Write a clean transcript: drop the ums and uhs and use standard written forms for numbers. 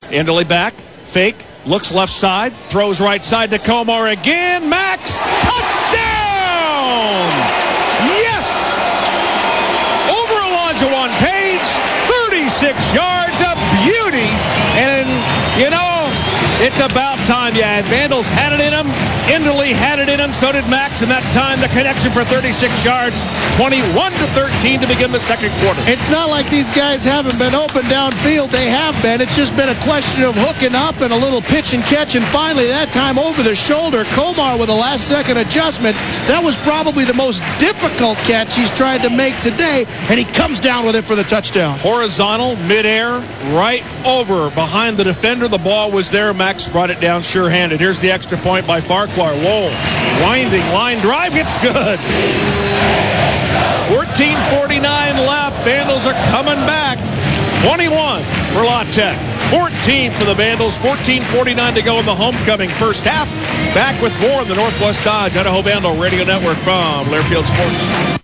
Indley back, fake, looks left side, throws right side to Komar again. Max, touchdown! Yes! Over Olajuwon Page, 36 yards, a beauty. And, you know, it's about time. Yeah, Vandals had it in him. Indley had it in him. So did Max. And that time, the connection for 36 yards, 21-13 to begin the second quarter. It's not like these guys haven't been open downfield. They have been. It's just been a question of hooking up and a little pitch and catch. And finally, that time over the shoulder, Komar with a last-second adjustment. That was probably the most difficult catch he's tried to make today. And he comes down with it for the touchdown. Horizontal, midair, right over behind the defender. The ball was there. Max brought it down sure-handed. Here's the extra point by Farquhar. Whoa. Winding line drive. It's good. 14:49 left. Vandals are coming back. 21 for La Tech. 14 for the Vandals. 14:49 to go in the homecoming first half. Back with more on the Northwest Dodge Idaho Vandal Radio Network from Learfield Sports.